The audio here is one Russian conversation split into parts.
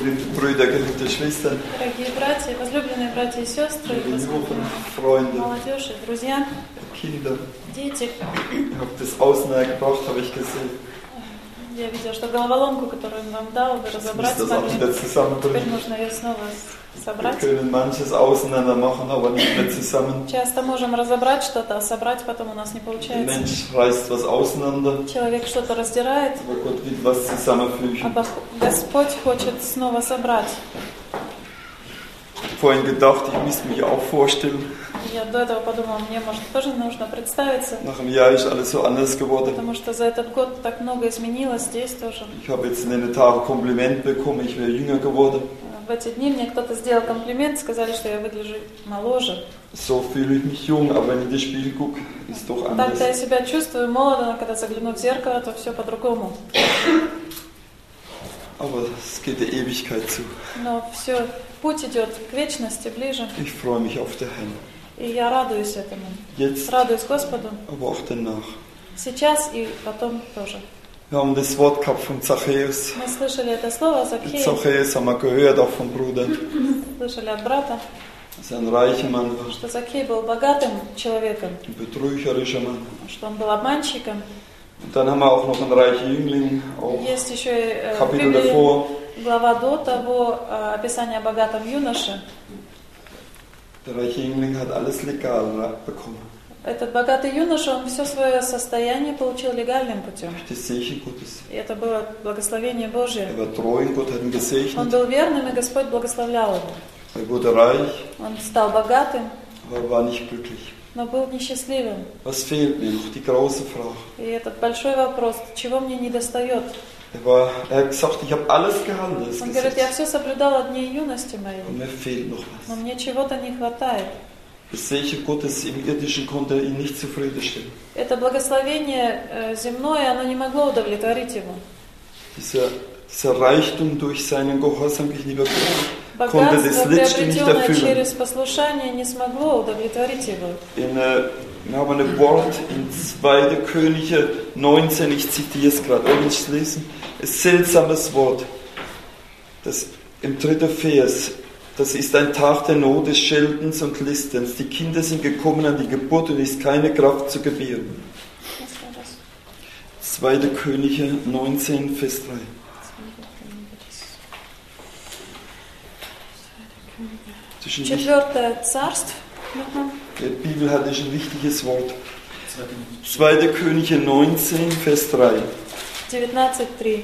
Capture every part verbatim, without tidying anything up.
geliebte Brüder, geliebte Schwestern, Дорогие братья, возлюбленные братья и сестры, liebe возлюбленные Freunde, молодежь и друзья, Kinder. дети. Ich habe das Außen gebracht, habe ich gesehen. Я видела, что головоломку, которую он вам дал, вы разобрать Das auch смогли. wieder Теперь zusammenbringen. нужно ее снова Wir собрать. können manches auseinander machen, aber nicht mehr zusammen. Часто можем разобрать что-то, а собрать потом у нас не Der получается. Mensch reißt was auseinander, Человек что-то раздирает, aber Gott will was а zusammenfügen. Бог- Господь хочет снова собрать. Vorhin gedacht, ich müsste mich auch vorstellen. Я до этого подумала, мне, может, тоже нужно представиться, Nach einem Jahr ist alles so anders geworden. потому что за этот год так много изменилось здесь тоже. Ich habe jetzt in den Tagen Kompliment bekommen, ich wäre jünger geworden. В эти дни мне кто-то сделал комплимент, сказали, что я выгляжу моложе. So fühle ich mich jung, aber wenn ich in das Spiel gucke, ist doch Так-то я anders. себя чувствую молодо, но когда загляну в зеркало, то все по-другому. Aber es geht der Ewigkeit zu. Но все, путь идет к вечности, ближе. Ich freue mich auf den Herrn. И я радуюсь этому. Jetzt, Радуюсь Господу. aber auch danach. Сейчас и потом тоже. Wir haben das Wort gehabt von Zachäus. Мы слышали это слово Закхея, Zachäus haben wir gehört, auch vom Bruder. слышали от брата, Dass er ein reicher Mann war, что Закхей был богатым человеком, ein betrügerischer Mann. что он был обманщиком. Und dann haben wir auch noch einen reichen Jüngling, auch Есть еще и э, в Kapitel Библии davor. глава до того, э, описание о богатом юноше. Der reiche Jüngling hat alles legal bekommen. Этот богатый юноша, он все свое состояние получил легальным путем. Durch das Segen Gottes. И это было благословение Божие. Er war treu und Gott hat ihn Он gesegnet. был верным, и Господь благословлял его. Er wurde reich, Он стал богатым, aber er war nicht glücklich. но был несчастливым. Was fehlt mir noch? Die große Frage. И этот большой вопрос, чего мне не достает? Er, war, er hat gesagt, ich habe alles gehalten, das Он говорит, я Gesetz. все соблюдал от дней юности моей, Und mir fehlt noch но was. мне чего-то не хватает. Das Segen Gottes im Irdischen konnte ihn nicht zufriedenstellen. Это благословение э, земное, оно не могло удовлетворить его. Dieser, dieser Reichtum durch seinen Gehorsam gegenüber Gott konnte das Богатство, letzte nicht приобретенное erfüllen. через послушание, не смогло удовлетворить его. In, äh, wir haben ein Wort in zweiter Könige neunzehn, ich zitiere es gerade, ob ich es lesen. Ein seltsames Wort. Das im dritten Vers. Das ist ein Tag der Not, des Scheltens und Listens. Die Kinder sind gekommen an die Geburt und es ist keine Kraft zu gebären. zweiter Könige neunzehn, Vers drei. Zwischen die Четвертое царство. Die Bibel hat ist ein wichtiges Wort. zweiter Könige neunzehn, Vers drei. девятнадцать три.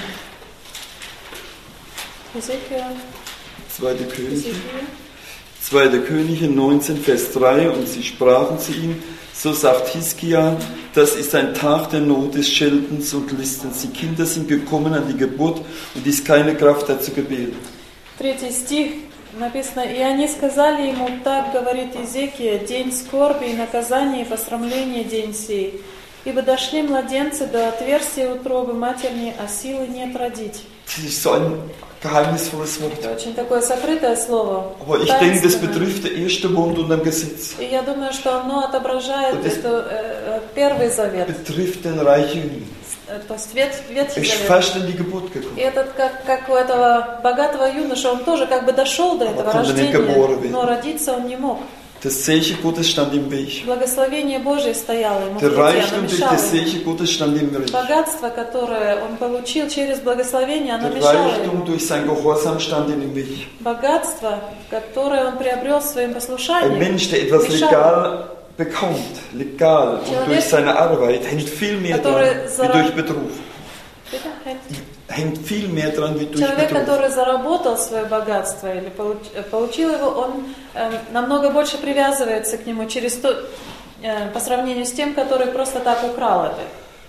Ezekiel. zweiter Könige. Ezekiel. zweiter Könige neunzehn, Vers drei. Und sie sprachen zu ihm, so sagt Hiskia, das ist ein Tag der Not, des Scheltens und Listens. Die Kinder sind gekommen an die Geburt und ist keine Kraft dazu gebären. Третий стих написано, «И они сказали ему, так говорит Иезекия, день скорби и наказания и посрамления день сей, ибо дошли младенцы до отверстия утробы матерни, а силы нет родить». Das ist so ein geheimnisvolles Wort. Это очень такое сокрытое слово. Aber ich denke, das таинственное. betrifft den ersten Bund unter dem Gesetz. И я думаю, что оно отображает Вот это- это, э, Первый Завет, Betrifft den reichen Jüngling. э, то есть Вет- Ветхий Er ist Завет. fast in die Geburt gekommen. И этот, как, как у этого богатого юноша, он тоже как бы дошел до этого konnte nicht рождения, geboren werden. но родиться он не мог. Das Segen Gottes stand im Weg. Благословение Божие стояло ему в Der пути, оно Reichtum durch мешало das ему. Segen Gottes stand im Weg. Богатство, которое он получил через благословение, оно Der мешало Reichtum ему. durch sein Gehorsam stand ihm im Weg. Богатство, которое он приобрел своим Ein послушанием, Mensch, der etwas мешало. legal bekommt, legal und Человек, durch seine Arbeit, hängt viel mehr dran который wie зараб- durch Betrug. Это- Hängt viel mehr dran wie durch Человек, Betrug. который заработал свое богатство или получ- э, получил его, он э, намного больше привязывается к нему через то, э, по сравнению с тем, который просто так украл это.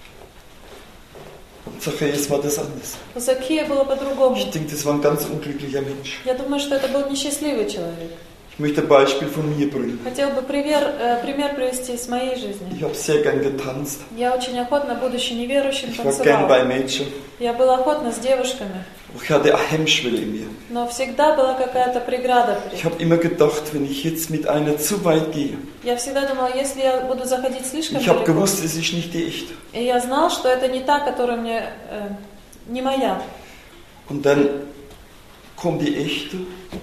Und Zachäus war das anders. У Закхея было по-другому. Ich denke, das war ein ganz unglücklicher Mensch. Я думаю, что это был несчастливый человек. Ich möchte ein Beispiel von mir bringen. Хотел бы пример, э, пример привести из моей жизни. Ich habe sehr gern getanzt. Я очень охотно, будучи неверующим, Ich war gern танцевала. bei Mädchen. Я была охотна с девушками, Ich hatte eine Hemmschwelle in mir. но всегда была какая-то преграда. Ich habe immer gedacht, wenn ich jetzt mit einer zu weit gehe, Я всегда думала, если я буду заходить слишком ich habe далеко, gewusst, es ist nicht die echte. и я знал, что это не та, которая мне э, не моя. Und dann kommt die echte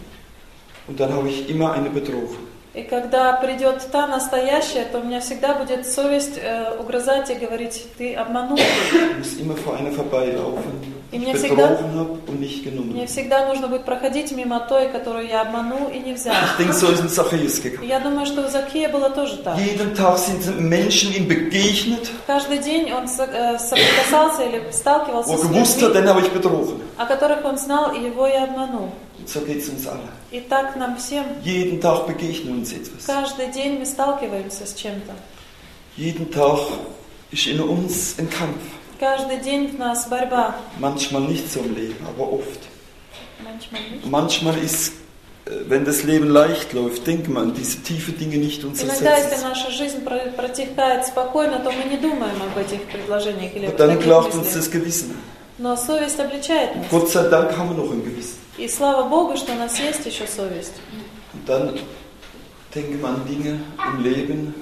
und dann habe ich immer eine betrogen. И когда придет та настоящая, то у меня всегда будет совесть э, угрызать и говорить: ты обманул. Ich muss immer vor einer vorbeilaufen, die ich betrogen habe und nicht genommen. Мне всегда нужно будет проходить мимо той, которую я обманул и не взял. Ich denke, so ist es Zachäus gegangen. Я думаю, что у Закхея было тоже так. Jeden Tag sind Menschen ihm begegnet, Каждый день он э, соприкасался или сталкивался wo er с gewusst hat, людьми, den habe ich betrogen. о которых он знал, и его я обманул. Und so geht es uns alle. И так нам всем. Jeden Tag begegnet uns etwas. Каждый день мы сталкиваемся с чем-то. Jeden Tag ist in uns ein Kampf. Каждый день в нас борьба. Manchmal nicht so im Leben, aber oft. Manchmal nicht. Manchmal ist, wenn das Leben leicht läuft, denkt man an diese tiefen Dinge nicht unseres Иногда, если Herzens. наша жизнь протекает спокойно, то мы не думаем об этих предложениях или Und об dann таких klagt uns мыслях. das Gewissen. Но совесть обличает нас. Gott sei Dank haben wir noch ein Gewissen. И слава Богу, что у нас есть еще совесть. Und dann denkt man an Dinge im Leben,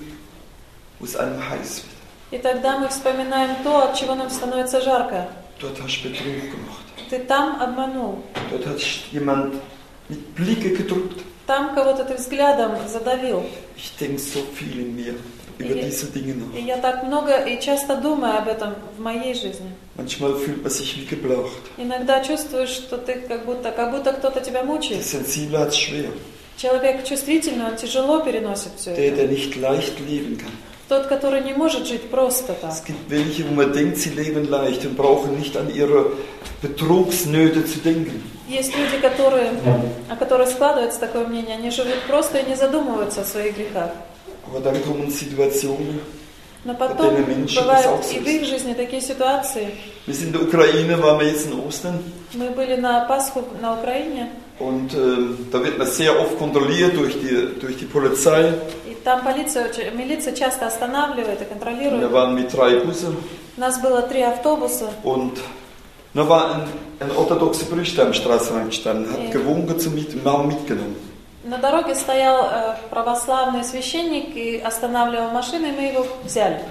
wo es einem heiß wird. И тогда мы вспоминаем то, от чего нам становится жарко. Dort hast du Betrug gemacht. Ты там обманул. Dort hat jemand mit Blicke gedrückt. Там кого-то ты взглядом задавил. Ich denke so viel in mir über И, diese Dinge nach. и я так много и часто думаю об этом в моей жизни. Manchmal fühlt man sich wie geplagt. Иногда чувствуешь, что ты как будто, как будто кто-то тебя Der мучает. Sensible hat es schwer. Человек чувствительный, он тяжело переносит все Der, это. der nicht leicht leben kann. Тот, который не может жить просто так. Es gibt welche, wo man denkt, sie leben leicht und brauchen nicht an ihre Betrugsnöte zu denken. Есть люди, которые, о которых складывается такое мнение, они живут просто и не задумываются о своих грехах. Aber dann kommen Situationen, Но потом bei denen Menschen бывают das auch so и в ist. их жизни такие ситуации. Wir sind in der Ukraine, waren wir jetzt in Ostern. Мы были на Пасху на Украине, Und äh, da wird man sehr oft kontrolliert durch die, durch die Polizei. и там полиция, очень- милиция часто останавливает и Und контролирует. da waren mit drei Busse. У нас было три автобуса, Und da war ein, ein orthodoxer Priester am Straßenrand gestanden, hat Ja. gewunken zu mit, wir haben mitgenommen. на дороге стоял э, православный священник и останавливал машины, и мы его взяли.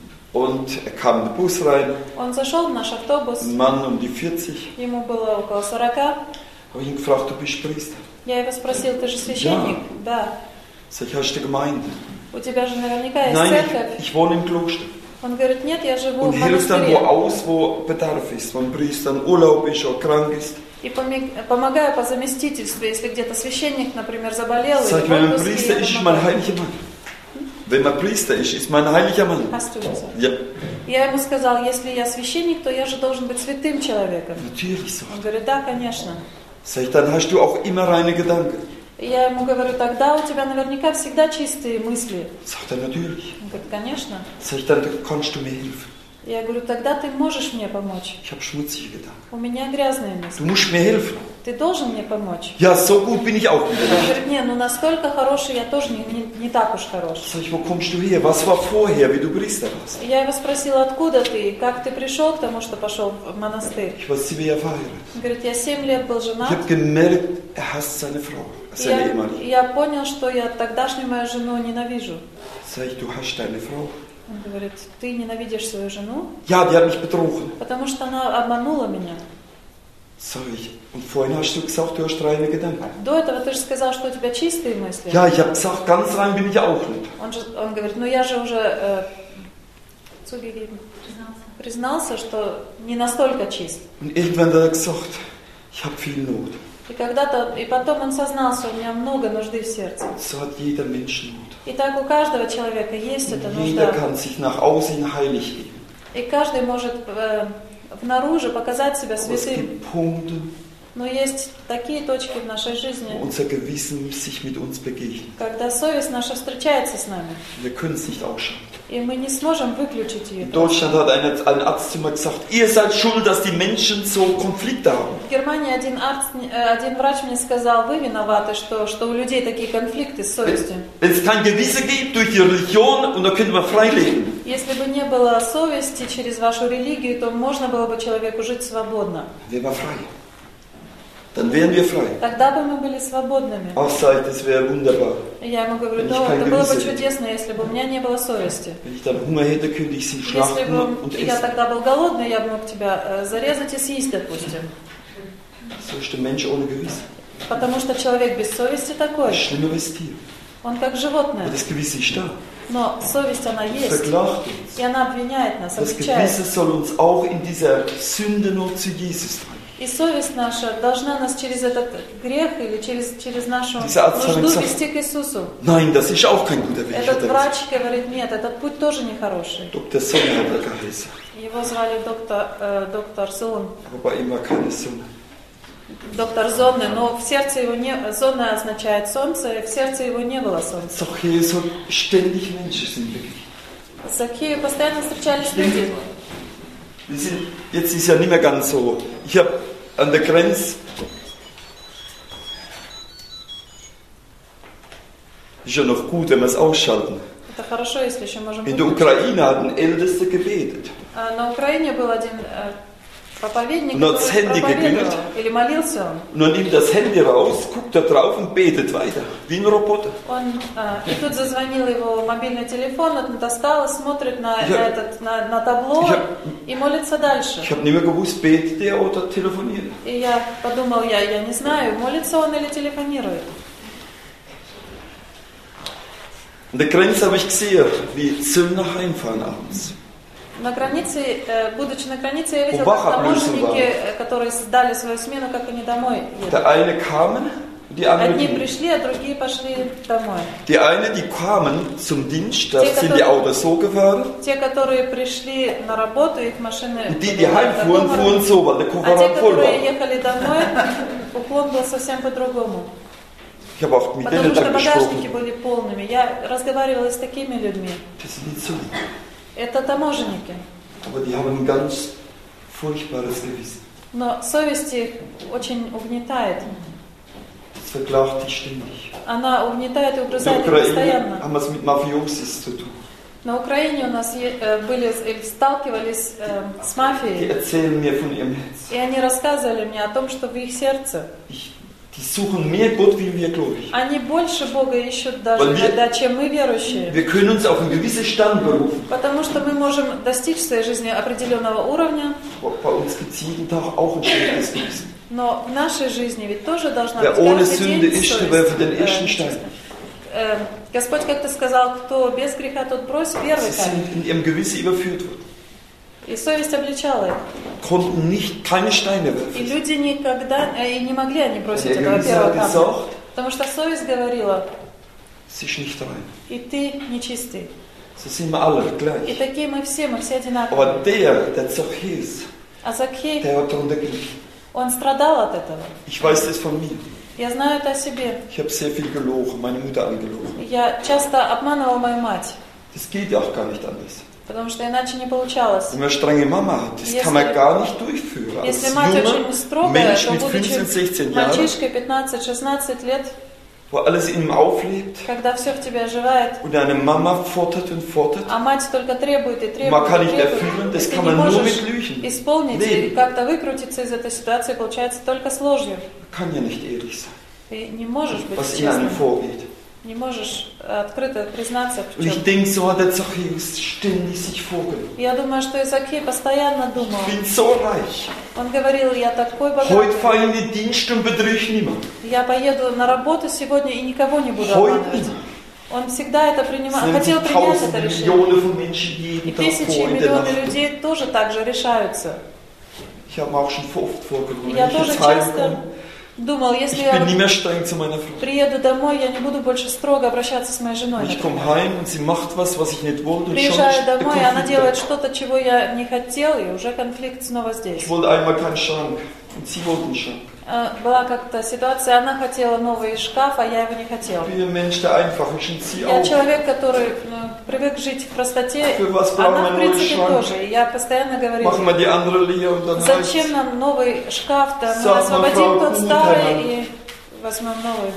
Und er kam in den Bus rein, Он зашел в наш автобус, ein Mann um die vierzig. ему было около сорока. Habe ich ihn gefragt, du bist Priester? Я его спросил: ты же священник? Да. Sag ich, hast du Gemeinde? У тебя же наверняка есть Nein, церковь. ich, ich wohne im Kloster. Он говорит: нет, я живу Und в hilft dann wo монастыре. aus, wo Bedarf ist, wo ein Priester in Urlaub ist oder krank ist. И помиг- помогаю по заместительству, если где-то священник, например, заболел Sag ich, или в wenn man отпуске, Priester я ist, ist mein помогаю. heiliger Mann. Wenn man Priester ist, ist mein heiliger Mann. Hast du gesagt? Ja, Я ему сказал: если я священник, то я же должен быть святым человеком. natürlich so. Он говорит: да, конечно. Sag ich, dann hast du auch immer reine Gedanken. И я ему говорю: тогда у тебя наверняка всегда чистые мысли. Sagt er, natürlich. Он говорит: конечно. Sag ich, dann kannst du mir helfen. Я говорю: тогда ты можешь мне помочь. Ich habe schmutzige Gedanken. У меня грязные Du мысли. musst mir helfen. Ты должен мне помочь. Ja, so gut bin ich auch Он wieder. говорит: не, ну настолько хороший, я тоже не, не, не так уж хорош. Sag ich, wo kommst du her? Was war vorher, wie du Priester warst? Я его спросила: откуда ты, как ты пришел к тому, что пошел в монастырь. Ich war sieben Jahre verheiratet. Он говорит: я семь лет был Ich женат. habe gemerkt, er hasst seine Frau, И seine Я, ehemalige. и я понял, что я тогдашнюю мою жену ненавижу. Sag ich, du hast deine Frau. Он говорит: ты ненавидишь свою жену, Ja, die hat mich betrogen. потому что она обманула меня. Sag ich, und vorhin hast du gesagt, du hast reine Gedanken. До этого ты же сказал, что у тебя чистые мысли. Ja, ich habe gesagt, ganz rein bin ich auch nicht. Он, же, он говорит: ну я же уже э, zugegeben, признался, что не настолько чист. Und irgendwann hat er gesagt, ich habe viel Not. И когда-то, и потом он сознался: у меня много нужды в сердце. So hat jeder Mensch Not. И так у каждого человека есть эта Jeder нужда. kann sich nach außen heilig geben. И каждый может э, внаружи показать себя Aber es святым. gibt Punkte, Но есть такие точки в нашей wo жизни, unser Gewissen sich mit uns begegnet. когда совесть наша встречается с нами, Wir können es nicht ausschalten. и мы не сможем выключить ее. In Deutschland hat ein, ein Arzt zu mir gesagt, ihr seid schuld, dass die Menschen so Konflikte haben. В Германии один, арzt, э, один врач мне сказал: вы виноваты, что, что у людей такие конфликты с совестью. Wenn es kein Gewissen gibt durch die Religion, und da können wir frei leben. Если бы не было совести через вашу религию, то можно было бы человеку жить свободно. Wären wir frei. Dann wären wir frei. Тогда бы мы были свободными. Ach, sag ich, das wäre wunderbar. И я ему говорю: Wenn ich да, kein это было бы Gewissen hätte. чудесно, если бы у меня не было совести. Wenn ich dann Hunger hätte, könnte ich sie Если schlachten бы und я essen. тогда был голодный, я бы мог тебя э, зарезать и съесть, допустим. So ist der Mensch ohne Gewissen. Потому что человек без совести такой. Ein schlimmeres Tier. Он как животное. Aber das Gewissen ist da. Но совесть, она есть. Verklagt uns. И она обвиняет нас, Das обличает. Gewissen soll uns auch in dieser Sündenot zu Jesus bringen. И совесть наша должна нас через этот грех или через, через нашу Dieser Arzt hat нужду gesagt, вести к Иисусу. Nein, das ist auch kein guter Weg. Этот врач говорит, нет, этот путь тоже нехороший. Doktor Sonne hat er geheißen. Его звали доктор, э, доктор Зон. Aber bei ihm war keine Sonne. Доктор Зонны, но в сердце его не... Зонна означает солнце, и в сердце его не было солнца. Zachäus hat ständig Menschen sind begegnet. Закхею постоянно встречались люди. Wir sind, jetzt ist ja nicht mehr ganz so. Ich habe an der Grenze, ist ja noch gut, wenn wir es ausschalten. Это хорошо, если еще можем In der выключить. Ukraine hat ein Ältester gebetet. А На Украине был один э, проповедник, Und hat das который Handy проповедовал, geklingelt. или молился он. Und dann nimmt das Handy raus, guckt da drauf und betet weiter. Wie ein Roboter. Он, а, и тут зазвонил его мобильный телефон, он достал и смотрит на, Я- на, этот, на, на табло Я- и молится дальше. Ich habe nicht mehr gewusst, betet der oder telefoniert. И я подумал, я, я не знаю, молится он или телефонирует. An der Grenze habe ich gesehen, wie Zöllner heimfahren abends. На границе, э, будучи на границе, я видел, Убаха как таможенники, плюсом, да. э, которые сдали свою смену, как они домой едут. Der eine kamen, die andere Одни gingen. пришли, а другие пошли домой. Die eine, die kamen zum Dienst, da Die, sind die которые- Autos so gefahren. Те, которые пришли на работу, их машины... Und die, были die heimfuhren, такого fuhren so, weil der А те, Kofferraum voll которые war. ехали домой, уклон был совсем по-другому. Ich habe auch mit Потому denen что dann багажники gesprochen. были полными. Я разговаривала с такими людьми. Das sind die Zöllner. Это таможенники. Aber die haben ein ganz furchtbares Gewissen. Но совесть их очень угнетает. Das verklagt die ständig. Она угнетает и In der угрызает их Ukraine постоянно. haben wir es mit Mafiosis zu tun. На Украине у нас е- э, были, э, сталкивались э, с Die мафией. erzählen mir von ihrem Herz. И они рассказывали мне о том, что в их сердце Ich, die suchen mehr Gott wie wir Gläubigen. они больше Бога ищут даже Weil wir- иногда, чем мы верующие. Wir können uns auf einen gewissen Stand berufen. Потому что мы можем достичь в своей жизни определенного уровня, Bei uns gibt es jeden Tag auch ein schlechtes Gewissen. но в нашей жизни ведь тоже должна Wer быть ohne каждый Sünde день ist, совесть. der werfe den Э, ersten Stein. э, Господь как-то сказал, кто без греха, тот брось первый Sie камень. sind in ihrem Gewissen überführt worden. И совесть обличала их. Konnten nicht keine Steine И werfen. люди никогда э, и не могли они бросить Der этого Gewissen первого hat камня. gesagt, Потому что совесть говорила, es ist nicht rein. и ты нечистый. So sind wir alle И gleich. такие мы все, мы все Aber одинаковые. der, der Zachäus, А Закхей, der hat darunter gelitten. он страдал от этого. Ich weiß das von mir. Я знаю это о себе. Ich habe sehr viel gelogen, meine Mutter angelogen. Я часто обманывала мою мать, Das geht ja auch gar nicht anders. потому что иначе не получалось. Wenn man eine strenge Mama hat, das Если- kann man gar nicht durchführen. Als Если мать очень junger строгая, Mensch то mit будучи fünfzehn, sechzehn Jahren, мальчишкой пятнадцать-шестнадцать лет, wo alles in ihm auflebt когда все в тебе оживает, und eine Mama fordert und fordert, а мать только требует и требует, man kann и nicht требует, erfüllen, и das ты kann не man nur можешь mit Lügen исполнить и leben. как-то выкрутиться из этой ситуации, получается только с ложью. Kann ja nicht ehrlich sein, Ты не можешь быть was in einem честным, vorgeht. не можешь открыто признаться в Und ich чем. denke, so hat der Zachäus ständig sich vorgenommen. Я думаю, что Изакей постоянно думал. Ich bin so reich. Он говорил, я такой Heute богатый, fahre ich in den Dienst und betrüge niemand. я поеду на работу сегодня и никого не буду Heute обманывать. nicht. Он всегда это принимал, Es nehmen хотел sich принять tausende это решение. Millionen von Menschen И jeden Tag тысячи и vor in der миллионы Nacht. людей тоже так же решаются. Ich habe mir auch schon oft vorgenommen, Я wenn ich тоже jetzt часто heimkomme, думал, если ich я bin вот nicht mehr streng zu meiner Frau. приеду домой, я не буду больше строго обращаться с моей женой. Ich например. komme heim und sie macht was, was ich nicht wollte und schon Приезжаю ist der домой, она Konflikt делает da. что-то, чего я не хотел, и уже конфликт снова здесь. Ich wollte einmal keinen Schrank und sie wollte einen Schrank. Э, Была как-то ситуация, она хотела новый шкаф, а я его не хотел. Ich bin ein Mensch, der einfach ist und sie Я auch. человек, который ну, привык жить в простоте, Für was brauchen она wir в einen neuen принципе Schrank? тоже. И я постоянно говорю, Machen wir die andere leer und dann зачем reicht's. нам новый шкаф-то? Мы Sag mal, освободим Frau тот Kuhn, старый dann- и возьмем новый.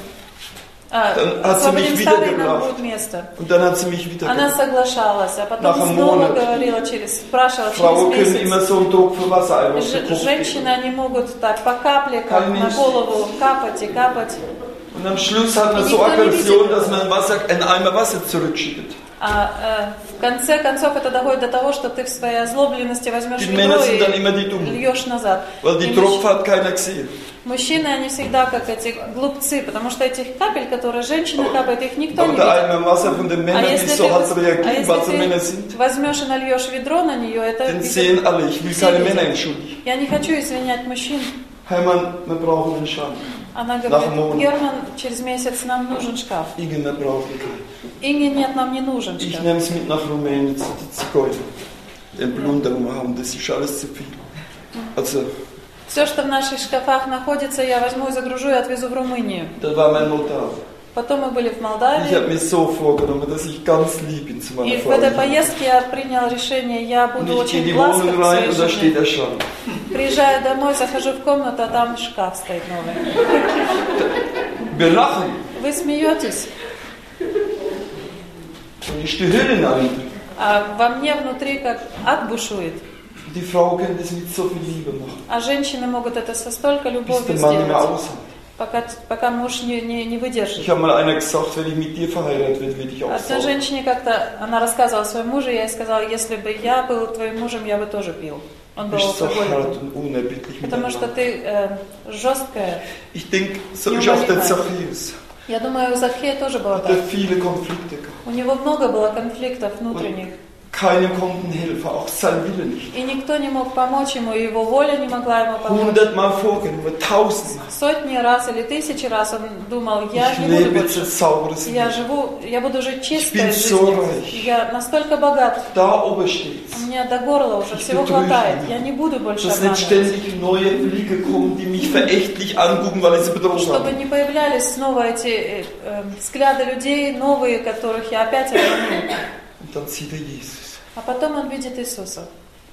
А, Dann hat sie освободим mich старый, и нам wiedergebracht. будет место. Und dann hat sie mich wieder Она gebracht. соглашалась, а потом Nach einem снова Monat. говорила через, спрашивала Frauen через können месяц. immer so einen Druck für Wasser einmal Ж- Женщины, они могут так по капле, как Kann на nicht. голову капать и капать. Und am Schluss hat man Die so Nikto nie Aggression, widzę. dass man Wasser, einen Eimer Wasser zurückschickt. А э, в конце концов это доходит до того, что ты в своей озлобленности возьмешь Die ведро Männer sind dann immer die и Dummen. льешь назад. Weil И die мужч- Tropfen hat keiner gesehen. Мужчины, они всегда как эти глупцы, потому что этих капель, которые женщины капают, их никто не Aber der видит. eine Wasser von den А Männern, die если so ты, hart а reagieren, was so Männer если sind, ты возьмешь и нальешь ведро на нее, это den видят sehen alle. Ich will все keine видят. Männer entschuldigen. Я не хочу извинять мужчин. Hermann, wir brauchen einen Schrank. Она Nach говорит, einem Monat. Герман, через месяц нам нужен шкаф. Inge, wir brauchen keinen. Инге, нет, нам не нужен Ich шкаф. nehme es mit nach Rumänien zu den Zigeunern. Den Plunderung haben, das ist alles zu viel. Also, Все, что в наших шкафах находится, я возьму и загружу и отвезу в Румынию. da war mein Moldau. Потом мы были в Ich Молдавии. habe mir so vorgenommen, dass ich ganz lieb bin zu meiner И в Frau. этой поездке я принял решение, я Und буду ich gehe in очень die ласков Wohnung к rein своей und da steht жене. der Schrank. Приезжаю домой, захожу в комнату, а там шкаф стоит новый. Wir lachen. Вы смеетесь, Und ich die Hölle ein. а во мне внутри как ад бушует. Die Frau kann das mit so viel Liebe machen. А женщины могут это со столько Bis любовью der Mann nicht mehr сделать, aushält. пока, пока муж не, не, не выдержит. Ich habe mal einer gesagt, wenn ich mit dir verheiratet werde, werde ich auch Одной sauer. женщине как-то, она рассказывала своему мужу, я ей сказала, если бы я был твоим мужем, я бы тоже пил. Он Du был bist so hart алкоголиком. und unerbittlich Потому что miteinander. ты э, жесткая. Ich denke, so ist auch der Zachäus. Я думаю, у Закхея тоже было Hat так. er viele Konflikte gehabt. У него много было конфликтов внутренних. Keinem konnten helfen, auch sein Wille nicht. И никто не мог помочь ему, и его воля не могла ему помочь. Hundertmal vorgenommen, tausendmal. Сотни раз или тысячи раз он думал, я Ich не буду lebe jetzt ein больше. sauberes Я Leben. живу, я буду жить Ich чистой bin so жизнью. reich. Я настолько богат, Da oben steht's. у меня до горла уже Ich всего betrüge хватает. mich. Я не буду больше Dass nicht обманывать. ständig neue Blicke kommen, die mich verächtlich angucken, weil ich sie betrogen Чтобы habe. не появлялись снова эти э, э, взгляды людей, новые, которых я опять обманул. Und dann sieht er Jesus. А потом он видит Иисуса.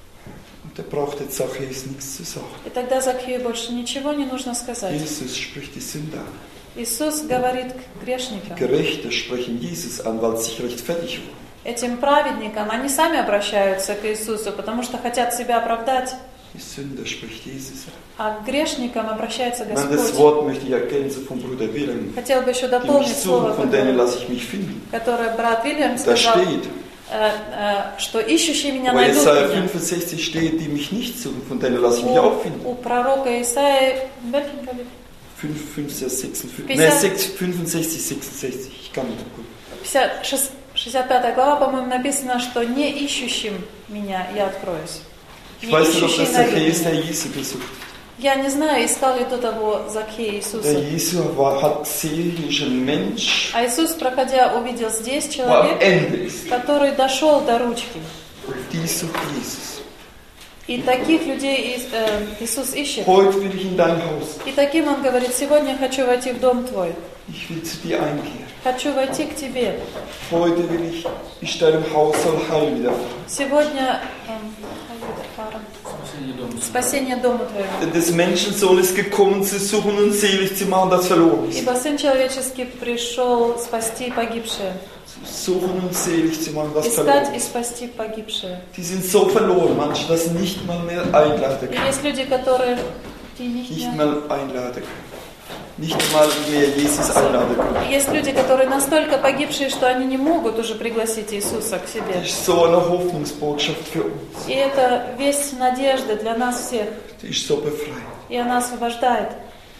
Und da braucht der Zachäus nichts zu sagen. И тогда Закхею больше ничего не нужно сказать. Jesus spricht die Sünder an. Иисус говорит к грешникам. Gerechte sprechen Jesus an, weil sie sich rechtfertig wollen. Этим праведникам, они сами обращаются к Иисусу, потому что хотят себя оправдать, Die Sünder spricht Jesus an. а к грешникам обращается Ich meine, das Господь. Wort möchte ich ergänzen vom Bruder Wilhelm. Хотел бы еще Die mich дополнить слово, suchen, von denen которое, lasse ich mich finden. которое брат Вильям Da сказал, steht, э, э, что ищущие меня aber найдут Jesaja меня. fünfundsechzig steht, die mich nicht suchen, von denen lasse ich mich auch finden. У, у пророка Исаии, в welchem Kapitel? fünf, fünf, sechsundfünfzig, Пятьдесят. ne, sechs, fünfundsechzig, sechsundsechzig, ich kann nicht gucken. пятьдесят шесть, шестьдесят пятая глава, по-моему, написано, что не ищущим меня я откроюсь. Ich Не weiß nicht, ob ищущие das найдут Zachäus der меня. Jesu gesucht hat. Я не знаю, искал ли до того Закхея Der Иисуса. Jesu war, hat gesehen, ist ein Mensch, А Иисус, проходя, увидел здесь wo am человека, Ende ist. который дошел до ручки. Und die sucht Jesus. И таких людей Ис- э, Иисус ищет. Heute will ich in dein Haus. И таким Он говорит, сегодня я хочу войти в дом твой. Ich will zu dir einkehren. Хочу войти к тебе. Heute will ich, ist deinem Haus soll Heil widerfahren. Сегодня эм, спасение дому твоему. Denn des Menschensohn ist gekommen, zu suchen und selig zu machen, das verloren ist. Ибо Сын Человеческий пришел спасти погибшие. Zu suchen und selig zu machen, das Искать verloren и ist. спасти погибшие. Die sind so verloren, manche, dass sie nicht mal mehr einladen И können. есть люди, которые die nicht Nicht mehr- mal einladen können. Nicht mal mehr Jesus einladen können. Есть люди, которые настолько погибшие, что они не могут уже пригласить Иисуса к себе. Das ist so eine Hoffnungsbotschaft für uns. И это весть надежды для нас всех. Die ist so befreiend. И она освобождает.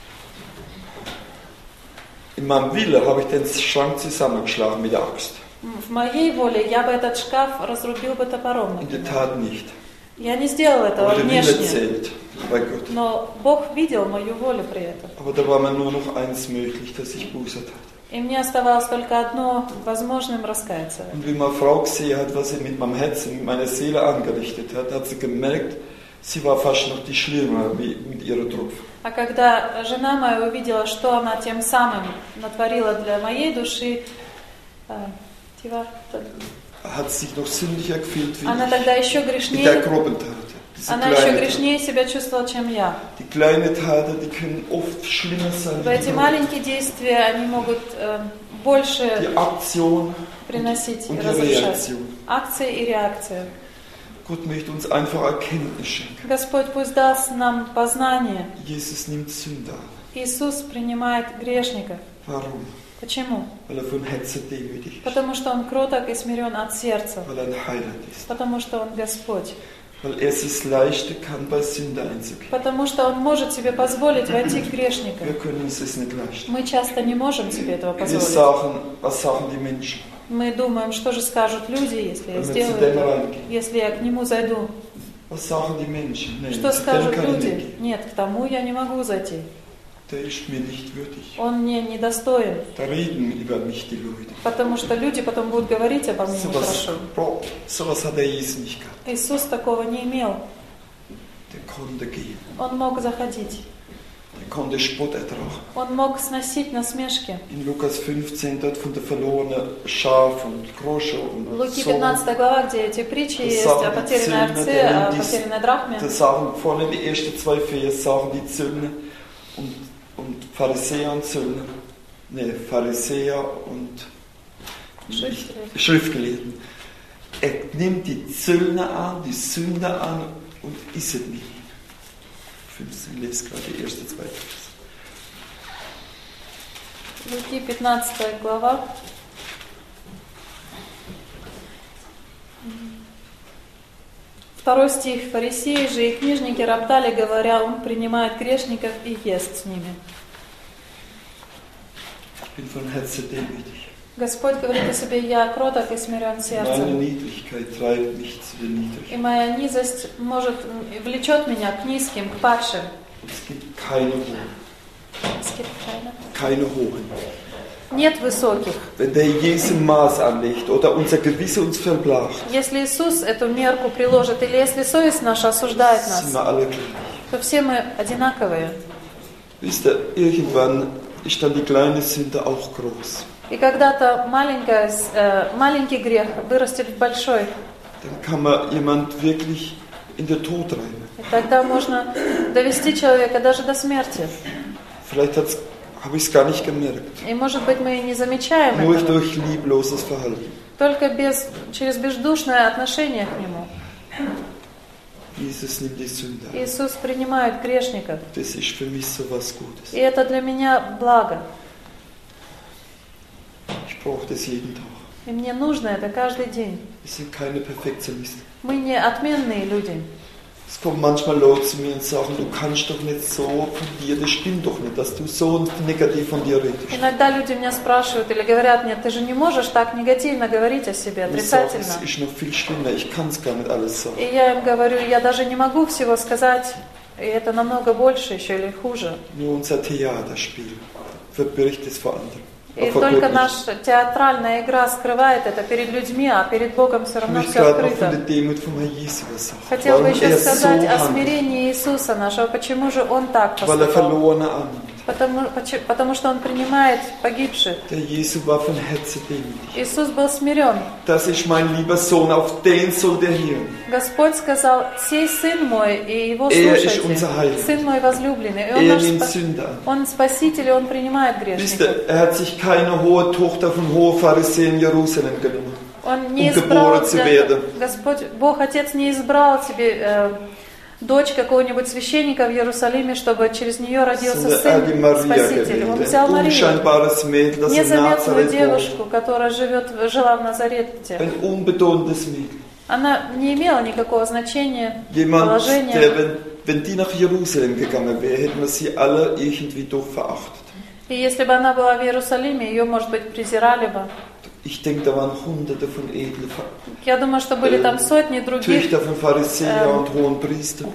In meinem Wille habe ich den Schrank zusammengeschlagen mit der Axt. В моей воле я бы этот шкаф разрубил бы топором. In der например. Tat nicht. Я не сделал этого Aber der Wille внешне. zählt bei Gott. Но Бог видел мою волю при этом. Aber da war mir nur noch eins möglich, dass ich Buße tat. И мне оставалось только одно, возможным раскаяться. Und wie meine Frau gesehen hat, was sie mit meinem Herzen, mit meiner Seele angerichtet hat, hat sie gemerkt, sie war fast noch die Schlimmere wie mit ihrer Tropf. А когда жена моя увидела, что она тем самым натворила для моей души, э, Тива, Hat sie sich noch sündiger gefühlt wie она ich. тогда еще Mit der грешнее, groben Tat. Diese она еще kleine Tat. грешнее себя чувствовала, чем я. Die kleinen Taten, die können oft schlimmer sein. В wie эти die groben. маленькие действия, они могут э, больше Die Aktion приносить и und die разрушать. Reaktion. Акция и реакция. Gott möchte uns einfach Erkenntnis schenken. Господь пусть даст нам познание. Jesus nimmt Sünder an. Иисус принимает грешников. Warum? Почему? Weil er von Herzen demütig ist. Потому что Он кроток и смирен от сердца. Weil er ein Heiland ist. Потому что Он Господь. Weil er sich leisten kann, bei Sünder einzugehen. Потому что он может себе позволить войти к грешникам. Wir können uns das nicht leisten. Мы часто не можем себе этого Wir позволить. sagen, was sagen die Menschen? Мы думаем, что же скажут люди, если я Wenn wir zu сделаю dem это, reingehen. если я к нему зайду. Was sagen die Menschen? Nein, Что zu dem скажут kann ich nicht люди? gehen. Нет, к тому я не могу зайти. Der ist mir nicht würdig. Он мне недостоин. Da reden über mich die Leute. Потому что люди потом будут говорить обо мне So was, нехорошо. Bro, sowas hat der Jesus nicht gehabt. Иисус такого не имел. Der konnte gehen. Он мог заходить. Der konnte Spott ertragen. Он мог сносить насмешки. In Lukas fünfzehn, dort von der verlorenen Schaf und Grosche und В Луки Sohn. пятнадцатая глава, где эти притчи Das есть sagen о die потерянной Zöllner, овце, der о nimmt die- потерянной драхме. Das sagen vorne die ersten zwei Vers, sagen die Zöllner und, und Pharisäer und Zöllner. Ne, Pharisäer und Schriftgelehrten. Schriftgelehrten. Er nimmt die Zöllner an, die Sünder an und isset mit ihnen. fünfzehn, lese gerade die ersten zwei Vers. Луки пятнадцатая глава. Второй стих. Фарисеи же и книжники роптали, говоря, он принимает грешников и ест с ними. Ich bin von Herzen demütig. Господь говорит о себе, я кроток и смирен Meine сердцем. Niedrigkeit treibt mich zu den И Niedrigen. моя низость может влечет меня к низким, к падшим. Es gibt keine Hohen. Keine Hohen. Нет высоких. Wenn der Jesu Maß anlegt oder unser Gewissen uns verblagt, Если Иисус эту мерку приложит, или если совесть наша осуждает sind нас, wir alle gleich. то все мы одинаковые. Wisst ihr, irgendwann ist dann die kleine Sünde auch groß. И когда-то маленькая, э, маленький грех вырастет в большой. Dann kann man jemand wirklich in den Tod treiben. И тогда можно довести человека даже до смерти. Vielleicht habe ich es gar nicht gemerkt. И, может быть, мы и не замечаем Nur этого. durch liebloses Verhalten. Только без, через бездушное отношение к Нему. Jesus nimmt die Sünde an. Иисус принимает грешников. Das ist für mich so was Gutes. И это для меня благо. Ich brauche das jeden Tag. И мне нужно это каждый день. Wir sind keine Perfektionisten. Мы не отменные люди. Es kommen manchmal Leute zu mir und sagen, du kannst doch nicht so von dir, das stimmt doch nicht, dass du so negativ von dir redest. Иногда люди меня спрашивают или говорят мне, ты же не можешь так негативно говорить о себе, Und ich sage, отрицательно. es ist noch viel schlimmer, ich kann es gar nicht alles sagen. И я им говорю, я даже не могу всего сказать, и это намного больше еще или хуже. Nur unser Theaterspiel verbirgt es vor anderen. И Vor только Gott наша театральная игра скрывает это перед людьми, а перед Богом все nicht. Ich равно möchte все gerade noch von открыто. der Demut vom Herrn Jesus was sagen. Хотел бы Warum еще er so сказать о handelt, смирении Иисуса нашего, почему же Он так weil er поступал. Verlorene annimmt. Потому, поч- потому что Он принимает погибших. Der Jesus war von Herzen demütig. Иисус был смирен. Das ist mein lieber Sohn, auf den soll der hören. Господь сказал, сей Сын мой, и Его Er ist слушайте. unser Heiland. Сын мой возлюбленный. И Он, Er наш nimmt спа- Sünder an. Он Спаситель, и Он принимает Wisst грешников. ihr, er hat sich keine hohe Tochter von hohen Pharisäern in Jerusalem genommen. Он не um избрал, geboren zu для- werden. Господь, Бог Отец не избрал тебе э, дочь какого-нибудь священника в Иерусалиме, чтобы через нее родился Sondern er hat die Сын Maria Спаситель. Он gewählt. взял Ein Марию, unscheinbares Mädel, das in незаметную Nazareth wohnt. девушку, которая живет, жила в Назарете. Ein unbedeutendes Mädel. Она не имела никакого значения, Jemand, положения. der, wenn, wenn die nach Jerusalem gegangen wäre, hätten wir sie alle irgendwie doch verachtet. И если бы она была в Иерусалиме, ее, может быть, презирали бы. Ich denke, da waren hunderte von edlen Я думаю, что были там сотни других Töchter von Pharisäern ähm, und hohen Priestern.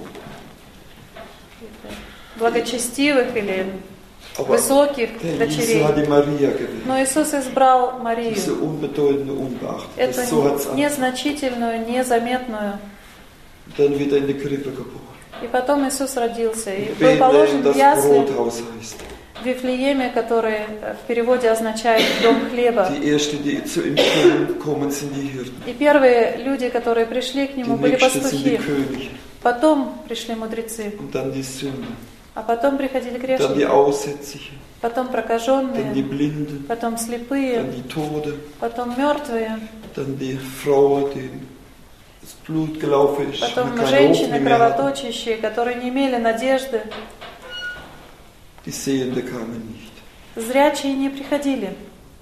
благочестивых или Aber высоких der Jesus дочерей. hat die Maria gewählt. Но Иисус избрал Марию. Diese unbedeutende, unbeachtet. Эту Das so hat's an. незначительную, незаметную. Dann wird er in der Krippe geboren. И потом Иисус родился и был Bethlehem, положен в das ясли Brothaus heißt. в Вифлееме, который в переводе означает «дом хлеба». Die ersten, die zu ihm kommen, kommen, sind die Hirten. И первые люди, которые пришли к Die нему, были nächsten sind die пастухи. Könige. Потом пришли мудрецы, Und dann die Sünder. а потом приходили Dann die грешники, Aussätzigen. потом Dann die прокаженные, Blinden. потом слепые, Dann die Tote. потом мертвые, Dann die Frau, die das Blut gelaufen ist. потом und keine женщины Hoffnung mehr hatten. кровоточащие, которые не имели надежды. Die Sehende kamen nicht. Зрячие не приходили.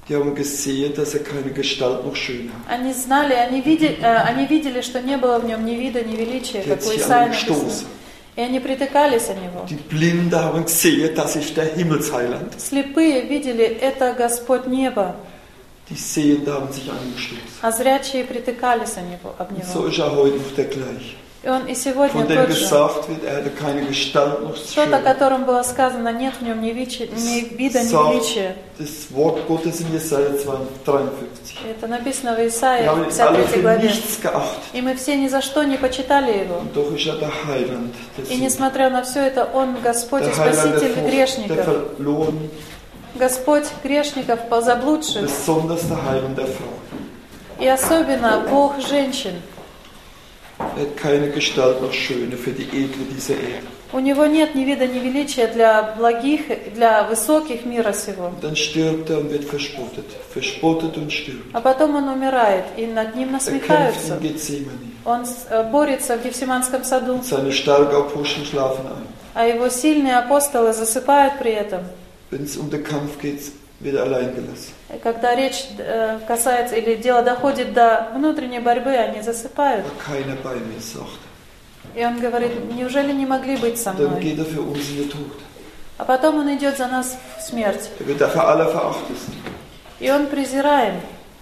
Die haben gesehen, dass er keine Gestalt noch schön hat. Они знали, они видели, э, они видели, что не было в нем ни вида, ни величия, Die как hat у sich Исаии angestoßen. написано. И они притыкались о него. Die Blinden haben gesehen, das ist der Himmelsheiland. Слепые видели, это Господь Небо, Die Sehenden haben sich angestoßen. а зрячие притыкались о него, об Und so него. ist er heute noch der gleiche. И он и сегодня Von dem тот же. gesagt wird, er hatte keine Gestalt noch Тот, о schön. котором было сказано, нет в нем ни, вичи, ни вида, ни Sagt величия. das Wort Gottes in Jesaja dreiundfünfzig. Это написано в Исаии Wir haben ihn пятьдесят alle третьей für главе. nichts geachtet. И мы все ни за что не почитали его. Und doch ist er der Heiland. Der И Sünder. несмотря на все это, он Господь и Der Heiland der, Спаситель Ver- der грешников. Verloren, Господь грешников, заблудших. besonders der Heiland der Frau. И особенно Бог женщин. Er hat keine Gestalt noch schöne für die Edle dieser Erde. У него нет ни вида, ни величия для благих, для высоких мира сего. Und dann stirbt er und wird verspottet. Verspottet und stirbt. А потом он умирает, и над ним Er kämpft насмехаются. in Gethsemane. Он э, борется в Гефсиманском саду, Seine starken Apostel schlafen ein. а его сильные апостолы засыпают при этом. Wenn es um den Kampf geht, wird er allein gelassen. И когда речь э, касается, или дело доходит до внутренней борьбы, они засыпают. War keiner bei mir, sagt er. И он говорит, неужели не могли быть со Dann мной? geht er für uns in den Tod. А потом он идет за нас в смерть. Er wird dafür aller verachtet. И он презираем.